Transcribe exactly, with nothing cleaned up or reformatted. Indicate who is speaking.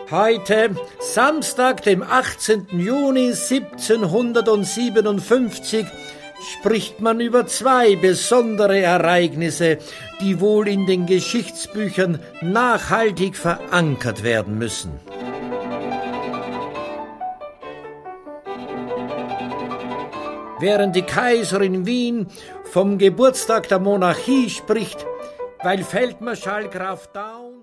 Speaker 1: Heute, Samstag, dem achtzehnten Juni siebzehnhundertsiebenundfünfzig, spricht man über zwei besondere Ereignisse, die wohl in den Geschichtsbüchern nachhaltig verankert werden müssen. Während die Kaiserin Wien vom Geburtstag der Monarchie spricht, weil Feldmarschall Graf Daun